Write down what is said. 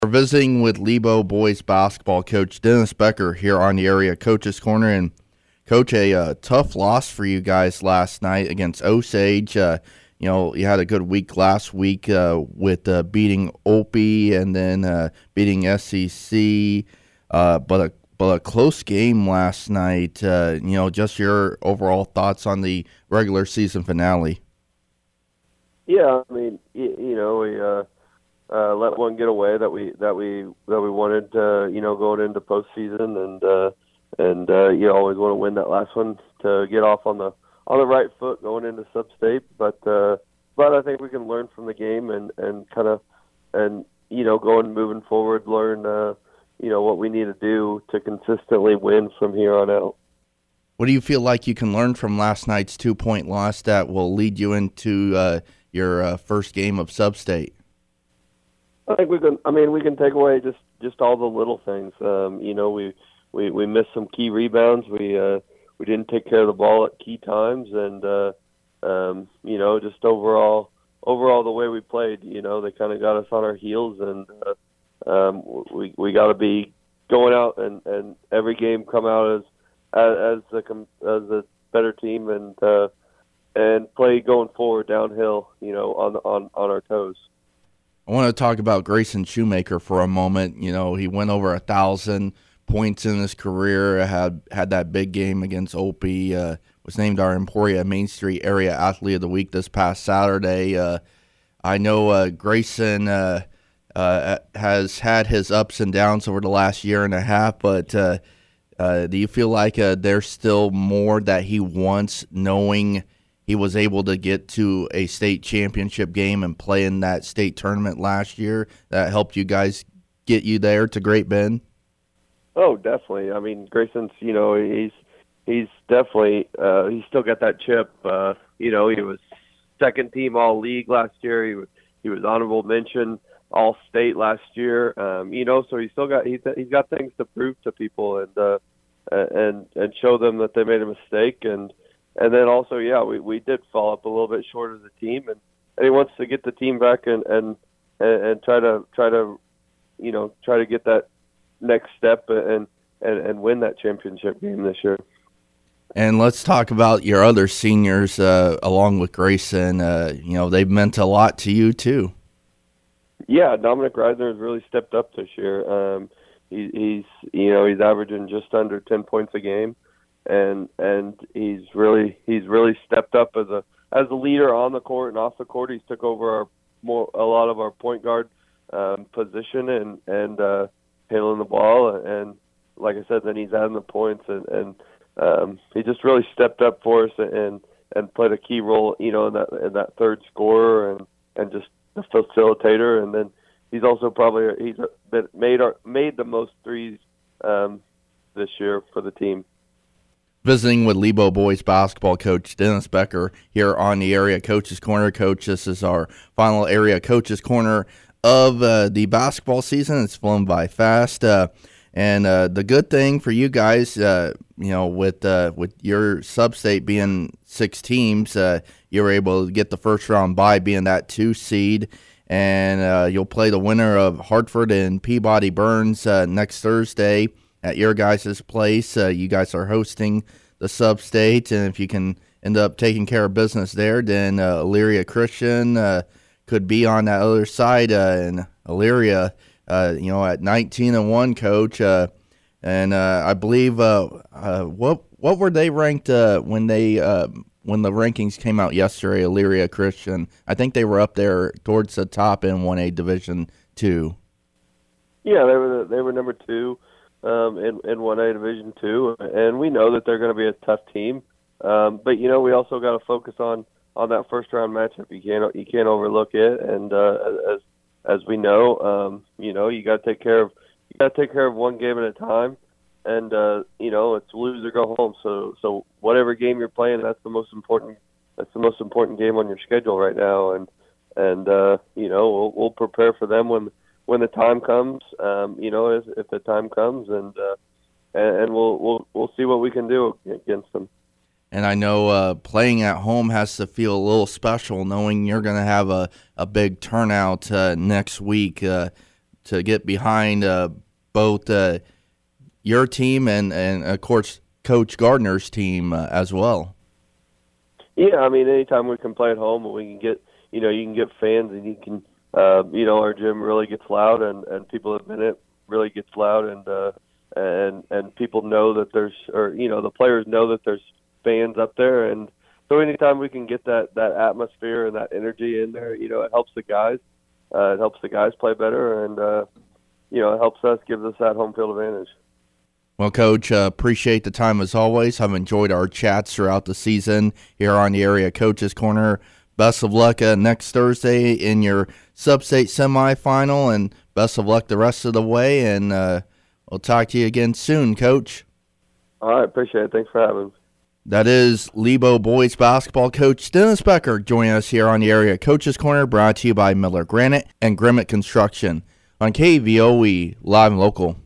We're visiting with Lebo boys basketball coach Dennis Becker here on the Area Coaches Corner. And, Coach, a tough loss for you guys last night against Osage. You had a good week last week with beating Opie and then beating SEC, but a close game last night. Just your overall thoughts on the regular season finale. Yeah, I mean, we let one get away that we wanted, going into postseason, and you always want to win that last one to get off on the right foot going into sub-state. But I think we can learn from the game and going moving forward, learn what we need to do to consistently win from here on out. What do you feel like you can learn from last night's 2-point loss that will lead you into your first game of sub-state? I think we can take away just all the little things. We missed some key rebounds. We didn't take care of the ball at key times, and just overall the way we played, they kind of got us on our heels, and we got to be going out and every game come out as a better team and play going forward downhill, on our toes. I want to talk about Grayson Shoemaker for a moment. He went over 1,000 points in his career, had that big game against Opie, was named our Emporia Main Street Area Athlete of the Week this past Saturday. I know Grayson has had his ups and downs over the last year and a half, but do you feel like there's still more that he wants, knowing he was able to get to a state championship game and play in that state tournament last year that helped you guys get you there to Great Bend? Oh, definitely. I mean, Grayson's, he's definitely, he's still got that chip. He was second team all league last year. He was honorable mention all state last year. So he's got things to prove to people and show them that they made a mistake. And then also, we did fall up a little bit short as a team, and he wants to get the team back and try to get that next step and win that championship game this year. And let's talk about your other seniors along with Grayson. They've meant a lot to you too. Yeah, Dominic Reisner has really stepped up this year. He's averaging just under 10 points a game. And he's really stepped up as a leader on the court and off the court. He's took over a lot of our point guard position and handling the ball. And like I said, then he's adding the points and he just really stepped up for us and played a key role, in that third scorer and just the facilitator. And then he's also made the most threes this year for the team. Visiting with Lebo boys basketball coach Dennis Becker here on the Area Coaches Corner. Coach, this is our final Area Coaches Corner of the basketball season. It's flown by fast. And the good thing for you guys, with your sub-state being 6 teams, you were able to get the first round bye being that 2 seed. And you'll play the winner of Hartford and Peabody Burns next Thursday at your guys' place. You guys are hosting the sub-state, and if you can end up taking care of business there, then Elyria Christian could be on that other side. And Elyria, at 19-1, Coach, and I believe what were they ranked when the rankings came out yesterday? Elyria Christian, I think they were up there towards the top in 1A Division II. Yeah, they were number 2. In 1A Division II, and we know that they're going to be a tough team. But we also got to focus on that first round matchup. You can't overlook it. And as we know, you got to take care of one game at a time. And it's lose or go home. So whatever game you're playing, that's the most important game on your schedule right now. And we'll prepare for them when the time comes, if the time comes, and we'll see what we can do against them. And I know playing at home has to feel a little special, knowing you're going to have a big turnout next week. to get behind both your team and of course Coach Gardner's team as well. Yeah, I mean, anytime we can play at home and we can get, you can get fans and you can, our gym really gets loud and people admit it really gets loud and people know that the players know that there's fans up there. And so anytime we can get that atmosphere and that energy in there, it helps the guys. It helps the guys play better and, it helps us, gives us that home field advantage. Well, Coach, appreciate the time as always. I've enjoyed our chats throughout the season here on the Area Coaches Corner. Best of luck next Thursday in your sub-state semifinal, and best of luck the rest of the way. And we'll talk to you again soon, Coach. All right, appreciate it. Thanks for having me. That is Lebo boys basketball coach Dennis Becker joining us here on the Area Coaches Corner, brought to you by Miller Granite and Grimmett Construction on KVOE Live and Local.